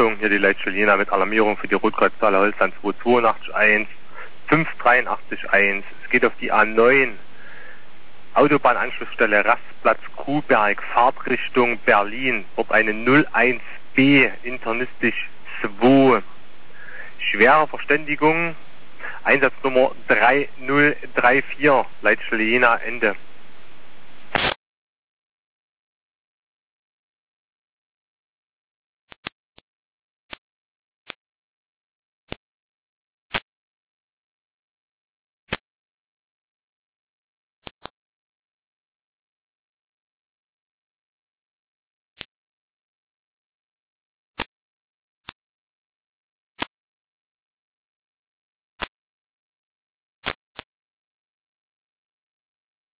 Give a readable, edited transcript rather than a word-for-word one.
Achtung, hier die Leitstelle Jena mit Alarmierung für die Rotkreuztaler Holzland 282.1, 583.1. Es geht auf die A9, Autobahnanschlussstelle Rastplatz Kuhberg, Fahrtrichtung Berlin, ob eine 01B, internistisch 2. Schwere Verständigung, Einsatznummer 3034, Leitstelle Jena, Ende.